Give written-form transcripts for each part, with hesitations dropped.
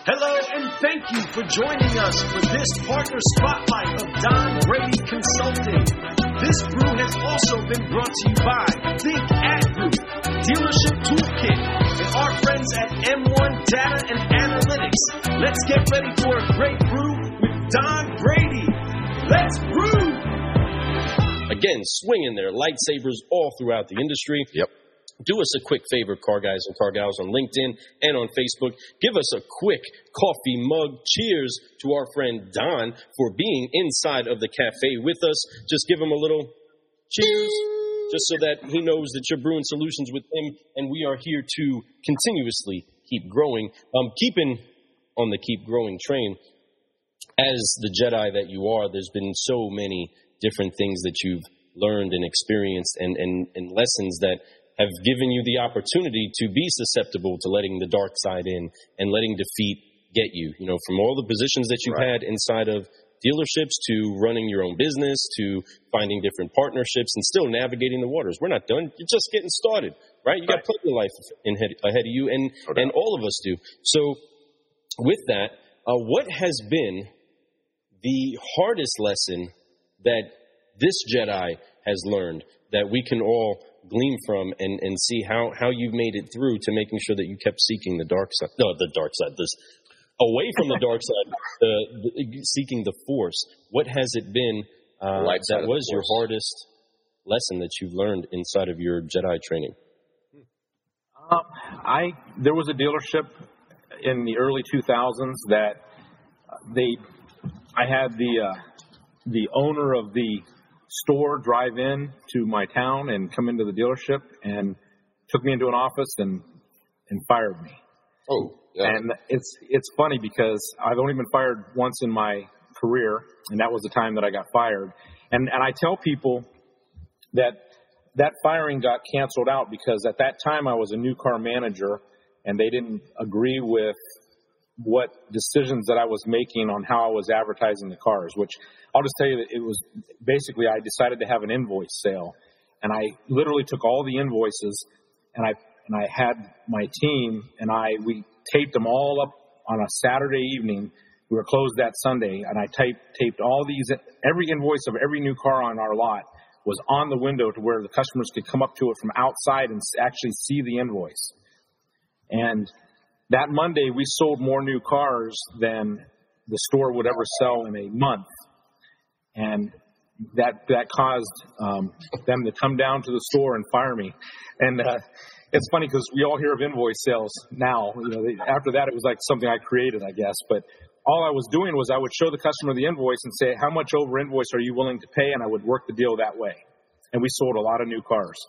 Hello and thank you for joining us for this partner spotlight of Don Brady Consulting. This brew has also been brought to you by Think Ad Group, Dealership Toolkit, and our friends at M1 Data and Analytics. Let's get ready for a great brew with Don Brady. Let's brew! Again, swinging their lightsabers all throughout the industry. Yep. Do us a quick favor, car guys and car gals on LinkedIn and on Facebook. Give us a quick coffee mug. Cheers to our friend Don for being inside of the cafe with us. Just give him a little cheers, just so that he knows that you're brewing solutions with him, and we are here to continuously keep growing. Keeping on the keep growing train, as the Jedi that you are, there's been so many different things that you've learned and experienced and lessons that have given you the opportunity to be susceptible to letting the dark side in and letting defeat get you. You know, from all the positions that you've had inside of dealerships to running your own business to finding different partnerships and still navigating the waters. We're not done. You're just getting started, right? You got plenty of life ahead of you, and all of us do. So with that, what has been the hardest lesson that this Jedi has learned that we can all glean from and see how you've made it through to making sure that you kept seeking the dark side? No, the dark side. This away from the dark side, seeking the force. What has it been that was your hardest lesson that you've learned inside of your Jedi training? There was a dealership in the early 2000s that I had the owner of the store drive in to my town and come into the dealership and took me into an office and fired me. Oh, yeah. And it's funny because I've only been fired once in my career, and that was the time that I got fired. And I tell people that firing got canceled out because at that time I was a new car manager, and they didn't agree with what decisions that I was making on how I was advertising the cars, which I'll just tell you that it was basically I decided to have an invoice sale, and I literally took all the invoices and I had my team and we taped them all up on a Saturday evening. We were closed that Sunday, and I taped all these, every invoice of every new car on our lot was on the window to where the customers could come up to it from outside and actually see the invoice. And that Monday, we sold more new cars than the store would ever sell in a month. And that caused them to come down to the store and fire me. And it's funny because we all hear of invoice sales now. You know, after that, it was like something I created, I guess. But all I was doing was I would show the customer the invoice and say, how much over invoice are you willing to pay? And I would work the deal that way. And we sold a lot of new cars.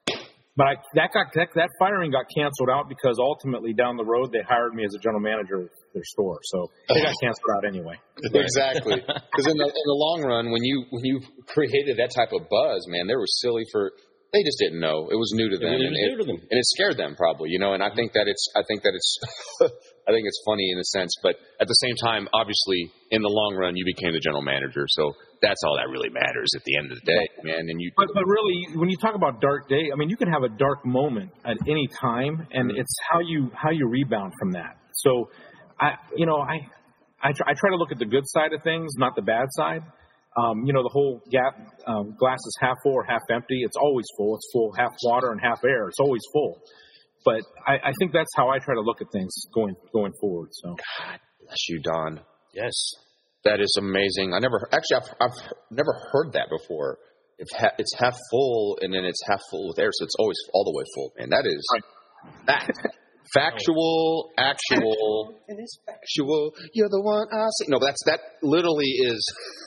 But that firing got canceled out because ultimately down the road they hired me as a general manager of their store. So they got canceled out anyway. Exactly. Because in the long run, when you created that type of buzz, man, they were silly for. They just didn't know. It was new to them. And it scared them probably, you know. And I think that it's I think it's funny in a sense, but at the same time, obviously, in the long run, you became the general manager. So that's all that really matters at the end of the day, man. And but really, when you talk about dark day, I mean, you can have a dark moment at any time, and it's how you rebound from that. So, I try to look at the good side of things, not the bad side. The whole glass is half full or half empty. It's always full. It's full, half water and half air. It's always full. But I think that's how I try to look at things going forward. So, God bless you, Don. Yes, that is amazing. I've never heard that before. It's half full and then it's half full with air, so it's always all the way full. Man, that is that. Factual, actual. It is factual. You're the one I see. No, that literally is.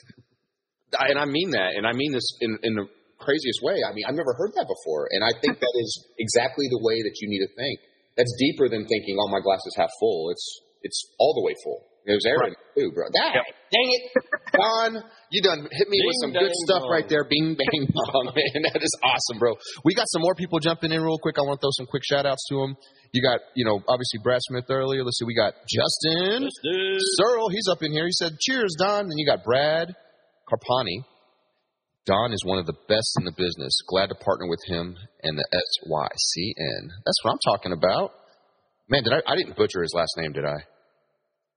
And I mean that, and I mean this in the craziest way. I mean, I've never heard that before, and I think that is exactly the way that you need to think. That's deeper than thinking, "Oh, my glass is half full." It's all the way full. There's air in it too, bro. Dang it, Don, you done hit me with some good stuff right there. Bing, bang, bong, man. That is awesome, bro. We got some more people jumping in real quick. I want to throw some quick shout outs to them. You got, obviously Brad Smith earlier. Let's see, we got Justin Searle. He's up in here. He said, "Cheers, Don." Then you got Brad Carpani. Don is one of the best in the business. Glad to partner with him and the SYCN. That's what I'm talking about. Man, I didn't butcher his last name, did I?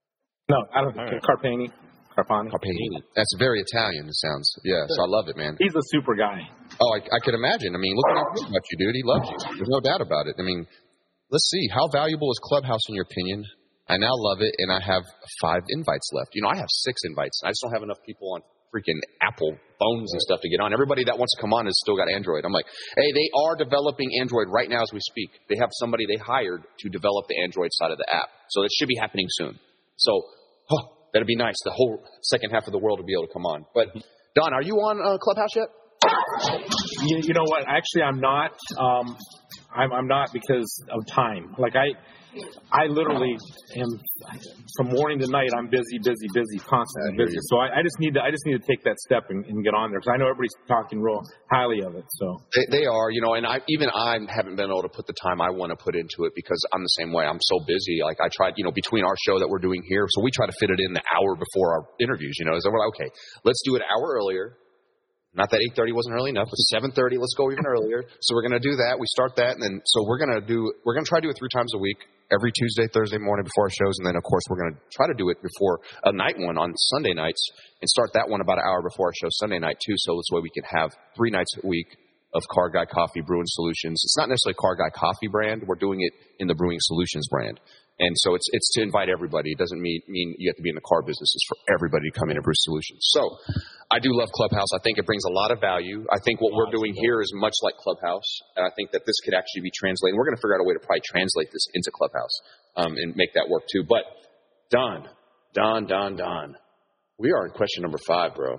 No, I don't think Carpani. That's very Italian, it sounds. Yeah, so I love it, man. He's a super guy. Oh, I could imagine. I mean, look what he thinks about you, dude. He loves you. There's no doubt about it. I mean, let's see. How valuable is Clubhouse in your opinion? I now love it, and I have 5 invites left. You know, I have 6 invites. I just don't have enough people on freaking Apple phones and stuff to get on. Everybody that wants to come on has still got Android. I'm like, hey, they are developing Android right now as we speak. They have somebody they hired to develop the Android side of the app. So it should be happening soon. So, that'd be nice. The whole second half of the world will be able to come on. But, Don, are you on Clubhouse yet? You know what? Actually, I'm not. I'm not because of time. Like I literally am from morning to night. I'm busy, constantly busy. So I just need to take that step and get on there because I know everybody's talking real highly of it. So they are, you know, and I haven't been able to put the time I want to put into it because I'm the same way. I'm so busy. Like I tried, you know, between our show that we're doing here, so we try to fit it in the hour before our interviews. You know, so we're like, okay, let's do it an hour earlier. Not that 8:30 wasn't early enough, but 7:30. Let's go even earlier. So we're going to do that. We start that, and then so we're going to try to do it 3 times a week, every Tuesday, Thursday morning before our shows, and then of course we're going to try to do it before a night one on Sunday nights, and start that one about an hour before our show Sunday night too. So this way we can have 3 nights a week of Car Guy Coffee Brewing Solutions. It's not necessarily Car Guy Coffee brand. We're doing it in the Brewing Solutions brand. And so it's to invite everybody. It doesn't mean you have to be in the car business. It's for everybody to come in and brew solutions. So I do love Clubhouse. I think it brings a lot of value. I think what we're doing here is much like Clubhouse. And I think that this could actually be translated. We're going to figure out a way to probably translate this into Clubhouse and make that work too. But Don, we are in question number 5, bro.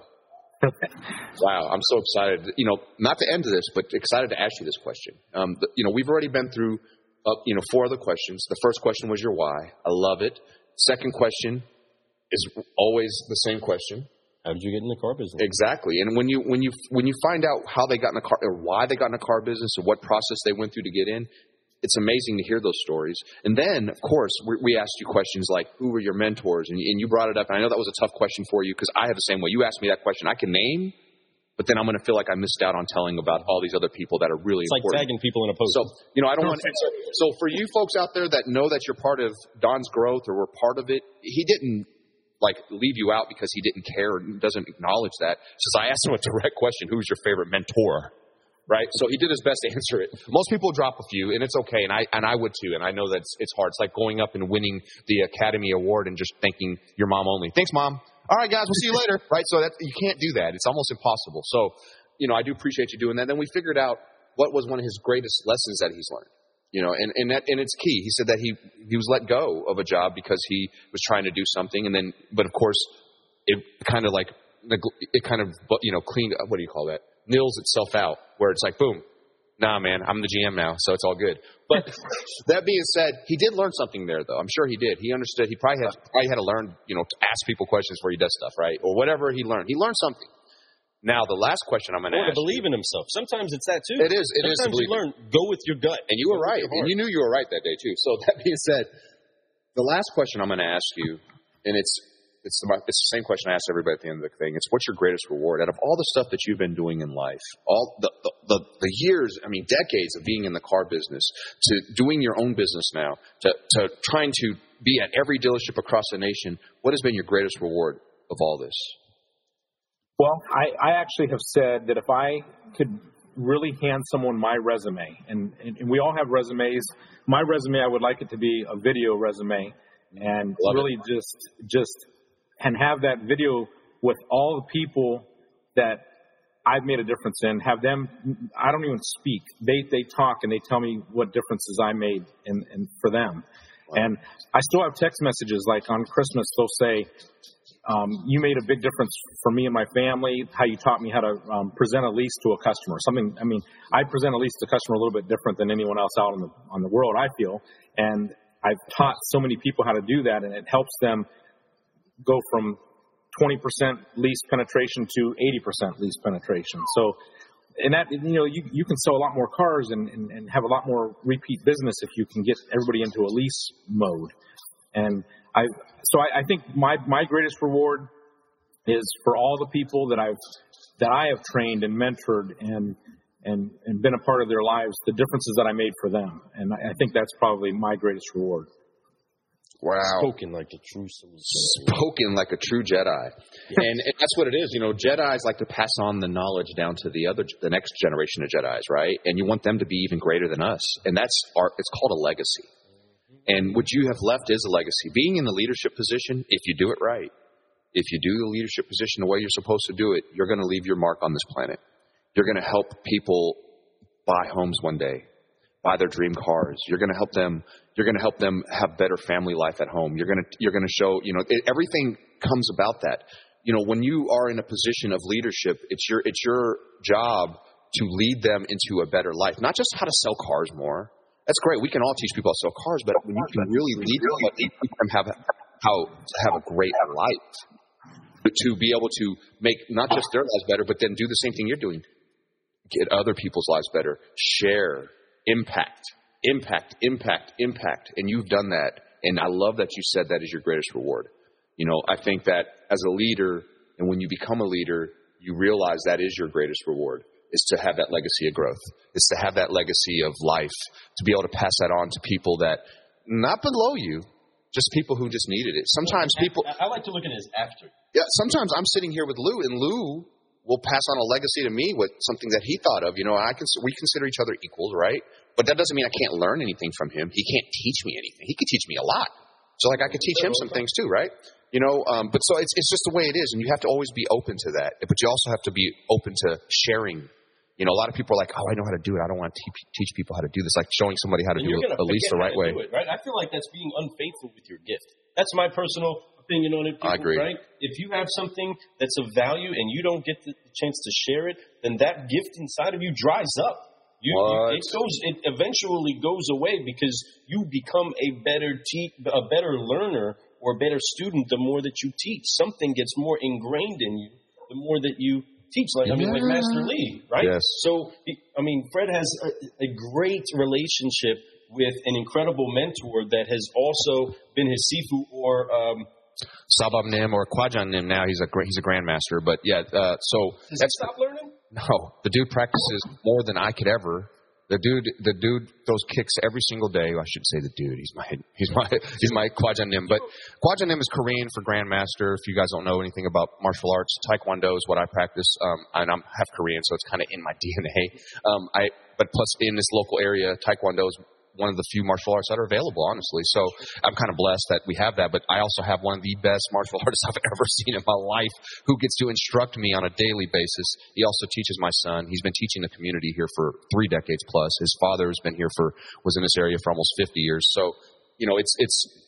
Wow, I'm so excited. You know, not to end this, but excited to ask you this question. You know, we've already been through 4 other questions. The first question was your why. I love it. Second question is always the same question. How did you get in the car business? Exactly. And when you find out how they got in the car or why they got in the car business or what process they went through to get in, it's amazing to hear those stories. And then, of course, we asked you questions like, who were your mentors? And you brought it up. And I know that was a tough question for you because I have the same way. You asked me that question. I can name, but then I'm going to feel like I missed out on telling about all these other people that are really important. It's like tagging people in a post. So, you know, I don't want to. So for you folks out there that know that you're part of Don's growth or were part of it, he didn't like leave you out because he didn't care or doesn't acknowledge that. Says I asked him a direct question: who's your favorite mentor? Right? So he did his best to answer it. Most people drop a few, and it's okay, and I would too, and I know that it's hard. It's like going up and winning the Academy Award and just thanking your mom only. Thanks, Mom. All right, guys, we'll see you later. Right? So you can't do that. It's almost impossible. So, you know, I do appreciate you doing that. Then we figured out what was one of his greatest lessons that he's learned. You know, and it's key. He said that he was let go of a job because he was trying to do something, and then, but of course, it kind of cleaned. What do you call that? Nils itself out, where it's like, boom, nah, man, I'm the GM now, so it's all good. But that being said, he did learn something there, though. I'm sure he did. He understood. He probably had to learn, you know, to ask people questions before he does stuff, right? Or whatever he learned. He learned something. Now, the last question I'm going to ask. To believe in himself. Sometimes it's that, too. It is. Sometimes you learn, go with your gut. And you were right. And you knew you were right that day, too. So that being said, the last question I'm going to ask you, and it's the same question I asked everybody at the end of the thing. It's what's your greatest reward? Out of all the stuff that you've been doing in life, all the years, I mean, decades of being in the car business, to doing your own business now, to trying to be at every dealership across the nation, what has been your greatest reward of all this? Well, I actually have said that if I could really hand someone my resume, and we all have resumes. My resume, I would like it to be a video resume, and really just and have that video with all the people that I've made a difference in. Have them. I don't even speak. They talk and they tell me what differences I made in for them. Wow. And I still have text messages like on Christmas. They'll say, you made a big difference for me and my family, how you taught me how to present a lease to a customer. Something, I mean, I present a lease to a customer a little bit different than anyone else out on the world, I feel. And I've taught so many people how to do that, and it helps them go from 20% lease penetration to 80% lease penetration. So, and that, you know, you can sell a lot more cars and have a lot more repeat business if you can get everybody into a lease mode. And I think my greatest reward is for all the people that I have trained and mentored and been a part of their lives, the differences that I made for them. And I think that's probably my greatest reward. Wow. Spoken like a true soldier. Spoken like a true Jedi. And that's what it is. You know, Jedis like to pass on the knowledge down to the next generation of Jedis, right? And you want them to be even greater than us. And it's called a legacy. And what you have left is a legacy. Being in the leadership position, if you do it right, if you do the leadership position the way you're supposed to do it, you're going to leave your mark on this planet. You're going to help people buy homes one day, buy their dream cars. You're going to help them. You're going to help them have better family life at home. You're going to show, everything comes about that. You know, when you are in a position of leadership, it's your job to lead them into a better life. Not just how to sell cars more. That's great. We can all teach people how to sell cars, but when you can really lead them how to have a great life, to be able to make not just their lives better, but then do the same thing you're doing. Get other people's lives better. Share. Impact. And you've done that. And I love that you said that is your greatest reward. You know, I think that as a leader, and when you become a leader, you realize that is your greatest reward, is to have that legacy of growth, is to have that legacy of life, to be able to pass that on to people that, not below you, just people who just needed it. Sometimes people... I like to look at it as after. Yeah, sometimes I'm sitting here with Lou, and Lou will pass on a legacy to me with something that he thought of. You know, we consider each other equals, right? But that doesn't mean I can't learn anything from him. He can't teach me anything. He could teach me a lot. So, like, I could teach him some things too, right? You know, but so it's just the way it is, and you have to always be open to that. But you also have to be open to sharing. You know, a lot of people are like, oh, I know how to do it. I don't want to teach people how to do this. Like showing somebody how to do it at least the right way. Right? I feel like that's being unfaithful with your gift. That's my personal opinion on it. People, I agree. Right? If you have something that's of value and you don't get the chance to share it, then that gift inside of you dries up. It eventually goes away because you become a better learner or a better student the more that you teach. Something gets more ingrained in you the more that you teach. Like Master Lee, right? Yes. So, Fred has a great relationship with an incredible mentor that has also been his Sifu or Sabam Nim or Kwajan Nim. Now he's a grandmaster, but yeah. So does he stop learning? No, the dude practices more than I could ever. The dude throws kicks every single day. I should say the dude. He's my Kwajan Nim. But Kwajan Nim is Korean for grandmaster. If you guys don't know anything about martial arts, Taekwondo is what I practice, and I'm half Korean, so it's kind of in my DNA. But plus in this local area, Taekwondo is one of the few martial arts that are available, honestly. So I'm kind of blessed that we have that. But I also have one of the best martial artists I've ever seen in my life who gets to instruct me on a daily basis. He also teaches my son. He's been teaching the community here for 3 decades plus. His father has been here was in this area for almost 50 years. So, you know, it's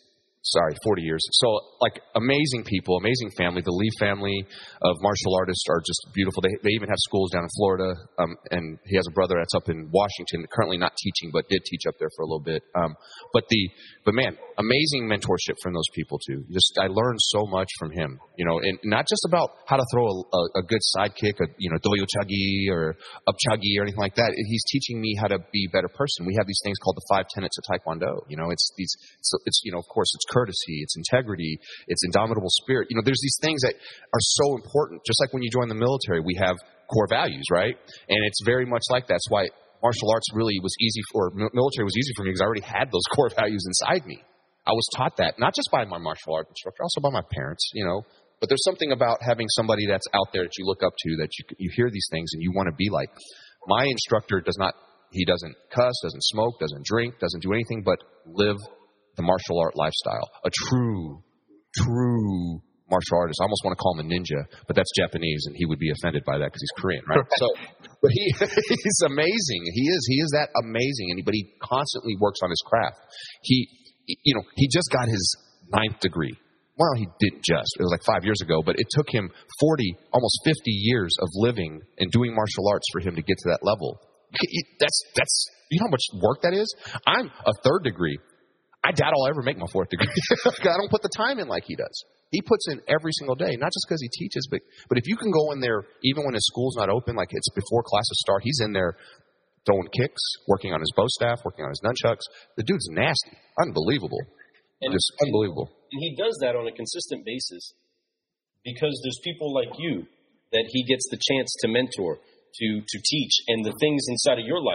40 years. So, like, amazing people, amazing family. The Lee family of martial artists are just beautiful. They even have schools down in Florida, and he has a brother that's up in Washington, currently not teaching, but did teach up there for a little bit. But man, amazing mentorship from those people too. I learned so much from him, you know, and not just about how to throw a good side kick, doyo chagi or up chagi or anything like that. He's teaching me how to be a better person. We have these things called the 5 tenets of Taekwondo. You know, it's of course, it's courtesy, it's integrity, it's indomitable spirit. You know, there's these things that are so important. Just like when you join the military, we have core values, right? And it's very much like that. That's why martial arts really was easy military was easy for me because I already had those core values inside me. I was taught that, not just by my martial art instructor, also by my parents, you know. But there's something about having somebody that's out there that you look up to, that you hear these things and you want to be like. My instructor doesn't cuss, doesn't smoke, doesn't drink, doesn't do anything but live the martial art lifestyle. A true martial artist. I almost want to call him a ninja, but that's Japanese, and he would be offended by that because he's Korean, right? But he's amazing. He is that amazing, but he constantly works on his craft. He just got his 9th degree. Well, he didn't just. It was like 5 years ago, but it took him 40, almost 50 years of living and doing martial arts for him to get to that level. That's you know how much work that is? I'm a 3rd degree. I doubt I'll ever make my 4th degree. I don't put the time in like he does. He puts in every single day, not just because he teaches, but if you can go in there, even when his school's not open, like it's before classes start, he's in there throwing kicks, working on his bow staff, working on his nunchucks. The dude's nasty. Unbelievable. Just unbelievable. And he does that on a consistent basis because there's people like you that he gets the chance to mentor, to teach, and the things inside of your life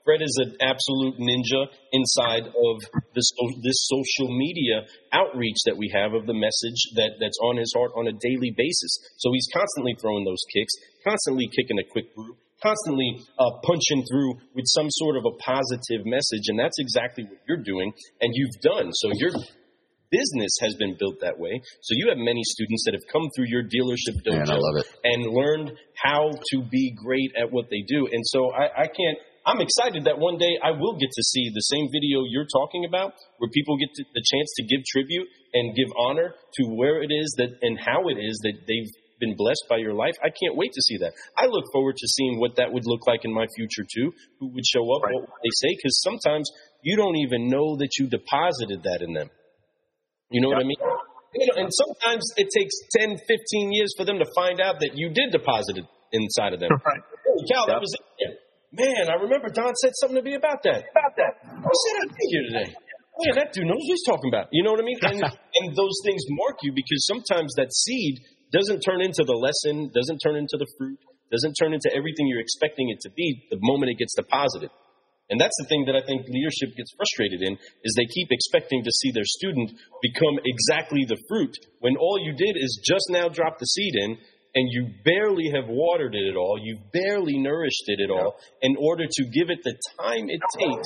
Fred is an absolute ninja inside of this social media outreach that we have of the message that's on his heart on a daily basis. So he's constantly throwing those kicks, constantly kicking a quick brew, constantly punching through with some sort of a positive message. And that's exactly what you're doing and you've done. So your business has been built that way. So you have many students that have come through your dealership dojo and learned how to be great at what they do. And so I'm excited that one day I will get to see the same video you're talking about, where people get the chance to give tribute and give honor to where it is that and how it is that they've been blessed by your life. I can't wait to see that. I look forward to seeing what that would look like in my future too, who would show up, what they say, because sometimes you don't even know that you deposited that in them. You know what I mean? And sometimes it takes 10, 15 years for them to find out that you did deposit it inside of them. Right. Holy cow, that was it. Man, I remember Don said something to me about that. What said I think here today? Man, that dude knows what he's talking about. You know what I mean? And those things mark you because sometimes that seed doesn't turn into the lesson, doesn't turn into the fruit, doesn't turn into everything you're expecting it to be the moment it gets deposited. And that's the thing that I think leadership gets frustrated in, is they keep expecting to see their student become exactly the fruit when all you did is just now drop the seed in. And you barely have watered it at all. You've barely nourished it at all in order to give it the time it takes.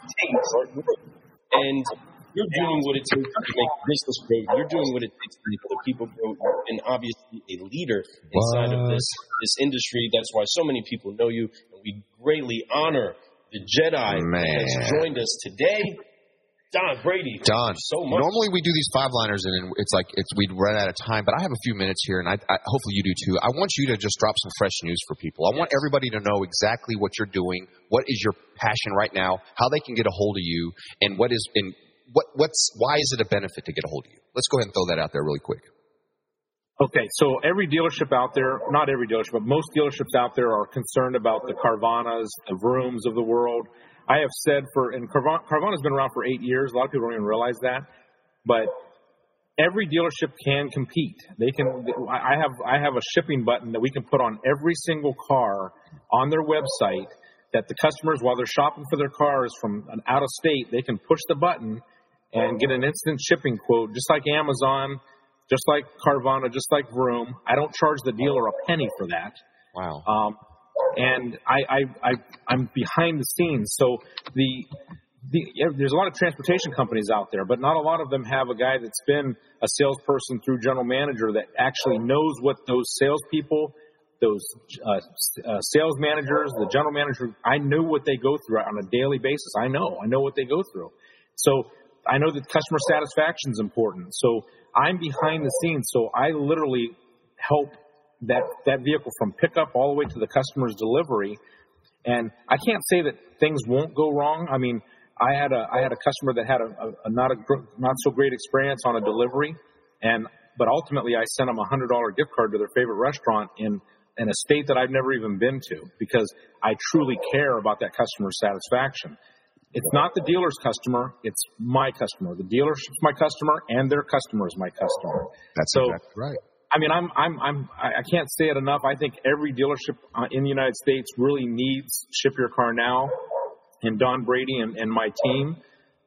And you're doing what it takes to make business grow. You're doing what it takes to make other people grow. And obviously a leader inside of this industry. That's why so many people know you. And we greatly honor the Jedi that's joined us today. Don Brady. Don, so much. Normally we do these 5-liners and we'd run out of time, but I have a few minutes here, and I hopefully you do too. I want you to just drop some fresh news for people. I want everybody to know exactly what you're doing, what is your passion right now, how they can get a hold of you, and why is it a benefit to get a hold of you? Let's go ahead and throw that out there really quick. Okay, so every dealership out there, not every dealership, but most dealerships out there are concerned about the Carvanas, the Vrooms of the world. I have said Carvana's been around for 8 years. A lot of people don't even realize that. But every dealership can compete. I have a shipping button that we can put on every single car on their website that the customers, while they're shopping for their cars from out of state, they can push the button and get an instant shipping quote, just like Amazon, just like Carvana, just like Vroom. I don't charge the dealer a penny for that. Wow. And I'm behind the scenes. So there's a lot of transportation companies out there, but not a lot of them have a guy that's been a salesperson through general manager that actually knows what those salespeople, those sales managers, the general manager, I know what they go through on a daily basis. I know what they go through. So I know that customer satisfaction is important. So I'm behind the scenes. So I literally help that vehicle from pickup all the way to the customer's delivery. And I can't say that things won't go wrong. I mean, I had a customer that had a not so great experience on a delivery, but ultimately I sent them a $100 gift card to their favorite restaurant in a state that I've never even been to, because I truly care about that customer's satisfaction. It's not the dealer's customer; it's my customer. The dealership's my customer, and their customer is my customer. That's exactly right. I mean, I can't say it enough. I think every dealership in the United States really needs Ship Your Car Now and Don Brady and my team.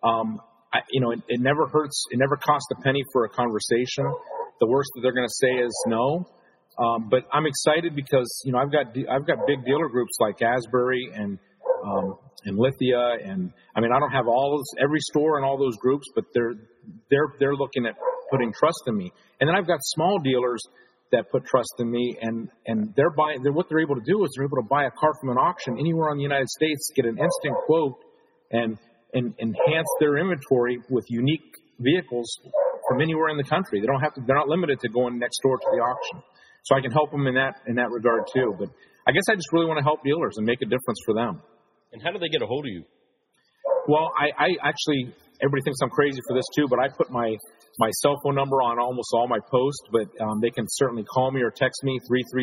It never hurts. It never costs a penny for a conversation. The worst that they're going to say is no. But I'm excited because I've got big dealer groups like Asbury and Lithia, and I mean I don't have every store in all those groups, but they're looking at putting trust in me. And then I've got small dealers that put trust in me, and what they're able to do is they're able to buy a car from an auction anywhere in the United States, get an instant quote, and enhance their inventory with unique vehicles from anywhere in the country. They're not limited to going next door to the auction. So I can help them in that regard too. But I guess I just really want to help dealers and make a difference for them. And how do they get a hold of you? Well, I actually, everybody thinks I'm crazy for this too, but I put my cell phone number on almost all my posts, but they can certainly call me or text me,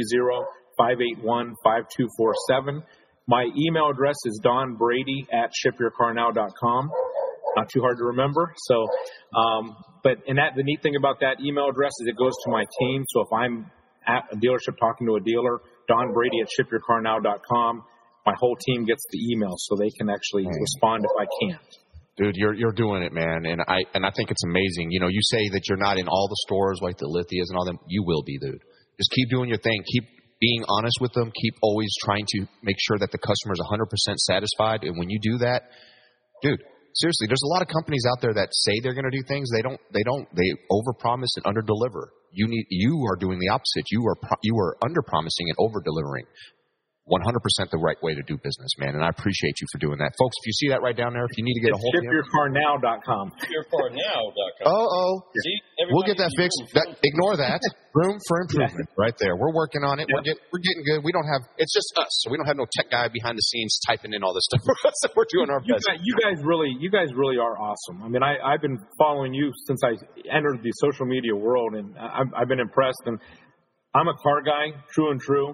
330-581-5247. My email address is donbrady@shipyourcarnow.com. Not too hard to remember. So, the neat thing about that email address is it goes to my team. So if I'm at a dealership talking to a dealer, donbrady@shipyourcarnow.com. my whole team gets the email so they can actually respond if I can't. Dude, you're doing it, man, and I think it's amazing. You know, you say that you're not in all the stores like the Lithias and all them. You will be, dude. Just keep doing your thing. Keep being honest with them. Keep always trying to make sure that the customer is 100% satisfied. And when you do that, dude, seriously, there's a lot of companies out there that say they're going to do things. They don't. They overpromise and underdeliver. You are doing the opposite. You are underpromising and overdelivering. 100% the right way to do business, man, and I appreciate you for doing that. Folks, if you see that right down there, if you need to get a hold of him. Shipyourcarnow.com. Shipyourcarnow.com. See, we'll get that fixed. Ignore that. Room for improvement right there. We're working on it. Yeah. We're getting good. We don't have, it's just us, so we don't have no tech guy behind the scenes typing in all this stuff for us. We're doing our best. You guys really are awesome. I mean, I've been following you since I entered the social media world, and I've been impressed. And I'm a car guy, true and true.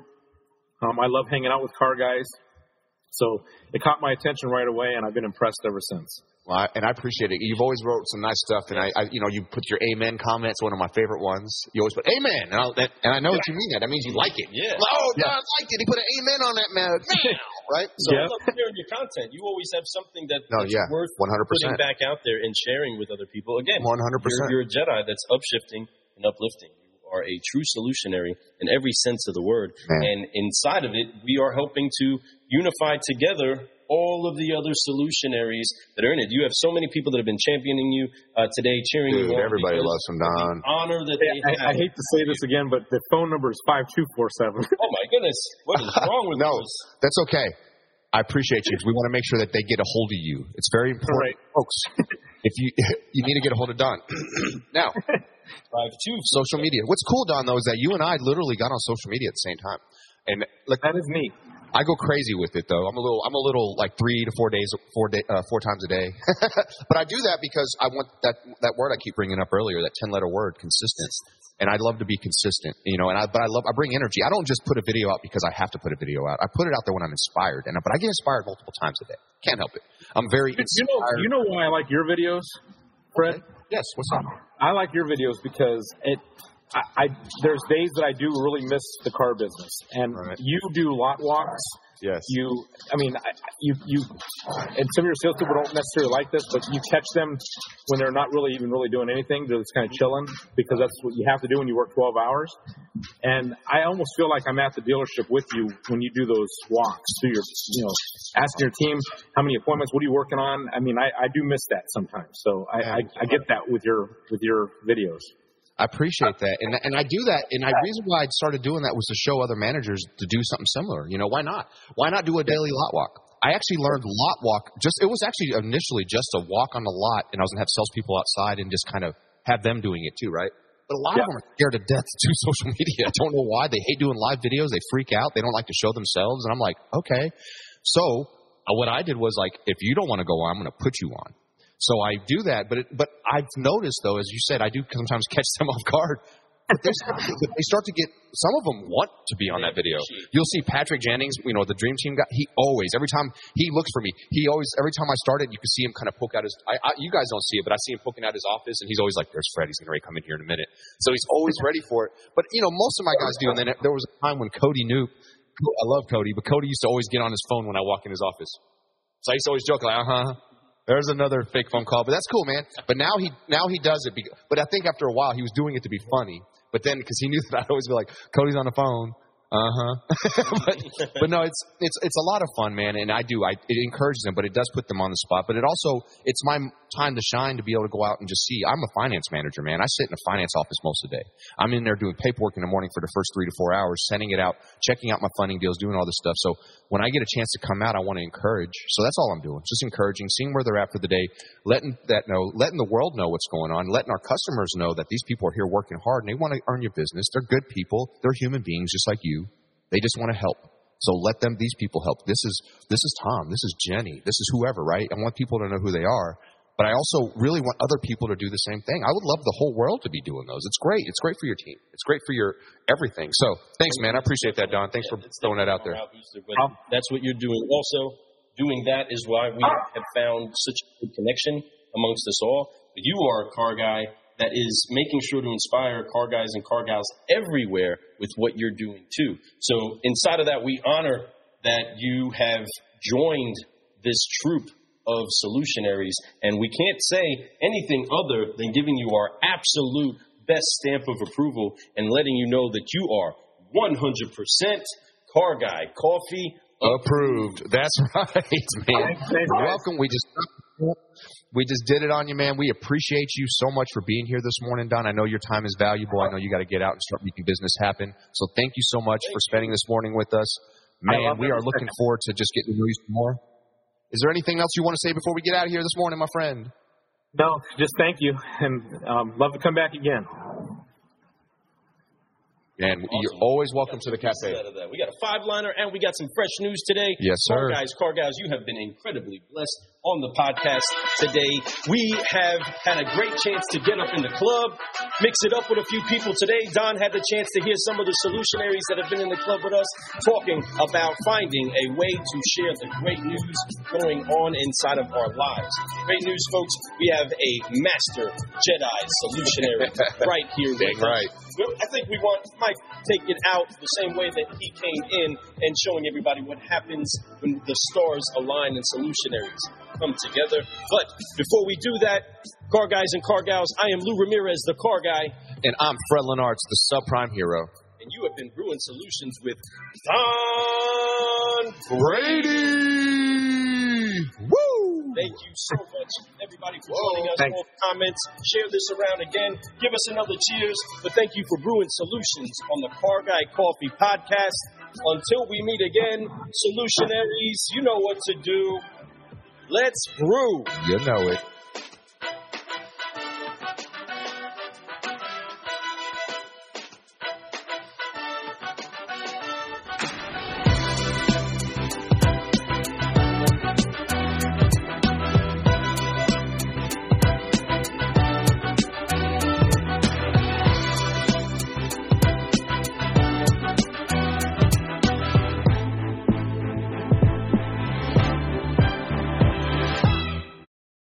I love hanging out with car guys. So it caught my attention right away, and I've been impressed ever since. Well, and I appreciate it. You've always wrote some nice stuff, and you put your amen comments, one of my favorite ones. You always put amen, and I know that you mean that. That means you like it. Yeah. Oh, God, I liked it. He put an amen on that mug. Right? So I love sharing your content. You always have something that's worth 100%. putting back out there and sharing with other people. Again, 100%. You're a Jedi that's upshifting and uplifting. Are a true solutionary in every sense of the word. Man. And inside of it, we are helping to unify together all of the other solutionaries that are in it. You have so many people that have been championing you today, cheering you on. Everybody loves them, Don. The honor that they have. I hate to say this again, but the phone number is 5247. Oh, my goodness. What is wrong with this? That's okay. I appreciate you. We want to make sure that they get a hold of you. It's very important, folks. If you need to get a hold of Don. Now, social media. What's cool, Don, though, is that you and I literally got on social media at the same time, and that is neat. I go crazy with it, though. I'm a little like 3 to 4 days, 4 times a day. But I do that because I want that word I keep bringing up earlier, that 10-letter word, consistent. And I love to be consistent, and I bring energy. I don't just put a video out because I have to put a video out. I put it out there when I'm inspired, but I get inspired multiple times a day. Can't help it. I'm very inspired. You know why I like your videos, Fred? Okay. Yes. What's up? I like your videos because there's days that I do really miss the car business, and you do lot walks. Yes. And some of your salespeople don't necessarily like this, but you catch them when they're not really doing anything. They're just kind of chilling because that's what you have to do when you work 12 hours. And I almost feel like I'm at the dealership with you when you do those walks through your, asking your team how many appointments, what are you working on? I mean, I do miss that sometimes. So I get that with your videos. I appreciate that. And I do that. And the reason why I started doing that was to show other managers to do something similar. Why not? Why not do a daily lot walk? I actually learned lot walk. It was actually initially just a walk on the lot, and I was going to have salespeople outside and just kind of have them doing it too, right? But a lot of them are scared to death to do social media. I don't know why. They hate doing live videos. They freak out. They don't like to show themselves. And I'm like, okay. So what I did was like, if you don't want to go on, I'm going to put you on. So I do that, but I've noticed, though, as you said, I do sometimes catch them off guard. But they start to get, some of them want to be on that video. You'll see Patrick Jennings, the Dream Team guy, every time he looks for me, every time I started, you can see him kind of poke out his, you guys don't see it, but I see him poking out his office, and he's always like, there's Fred, he's going to come in here in a minute. So he's always ready for it. But, most of my guys do, and then there was a time when Cody Knoop, I love Cody, but Cody used to always get on his phone when I walk in his office. So I used to always joke like, there's another fake phone call, but that's cool, man. But now he does it. But I think after a while he was doing it to be funny. But then because he knew that I'd always be like, Cody's on the phone. but no, it's a lot of fun, man, and it encourages them, but it does put them on the spot. But it's my time to shine to be able to go out and just see. I'm a finance manager, man. I sit in a finance office most of the day. I'm in there doing paperwork in the morning for the first 3 to 4 hours, sending it out, checking out my funding deals, doing all this stuff. So when I get a chance to come out, I want to encourage. So that's all I'm doing, just encouraging, seeing where they're at for the day, letting the world know what's going on, letting our customers know that these people are here working hard and they want to earn your business. They're good people. They're human beings just like you. They just want to help. So let these people help. This is Tom. This is Jenny. This is whoever, right? I want people to know who they are. But I also really want other people to do the same thing. I would love the whole world to be doing those. It's great. It's great for your team. It's great for your everything. So thanks, man. I appreciate that, Don. Thanks for throwing that out there. That's what you're doing. Also, doing that is why we have found such a good connection amongst us all. But you are a car guy that is making sure to inspire car guys and car gals everywhere with what you're doing too. So inside of that, we honor that you have joined this troop of solutionaries, and we can't say anything other than giving you our absolute best stamp of approval and letting you know that you are 100% Car Guy Coffee approved. That's right, man. Welcome. We just did it on you, man. We appreciate you so much for being here this morning, Don. I know your time is valuable. I know you got to get out and start making business happen. So thank you so much for spending this morning with us. Man, we are looking forward to just getting to know you some more. Is there anything else you want to say before we get out of here this morning, my friend? No, just thank you, and love to come back again. And you're always welcome to the cafe. We got a 5-liner, and we got some fresh news today. Yes, sir. Car guys, you have been incredibly blessed on the podcast today. We have had a great chance to get up in the club, mix it up with a few people today. Don had the chance to hear some of the solutionaries that have been in the club with us, talking about finding a way to share the great news going on inside of our lives. Great news, folks. We have a master Jedi solutionary right here with us. I think we want Mike take it out the same way that he came in and showing everybody what happens when the stars align and solutionaries come together. But before we do that, Car Guys and Car Gals, I am Lou Ramirez, the Car Guy. And I'm Fred Lenartz, the subprime hero. And you have been brewing solutions with Don Brady. Woo! Thank you so much, everybody, for joining us. All comments, share this around again. Give us another cheers. But thank you for brewing solutions on the Car Guy Coffee Podcast. Until we meet again, solutionaries, you know what to do. Let's brew. You know it.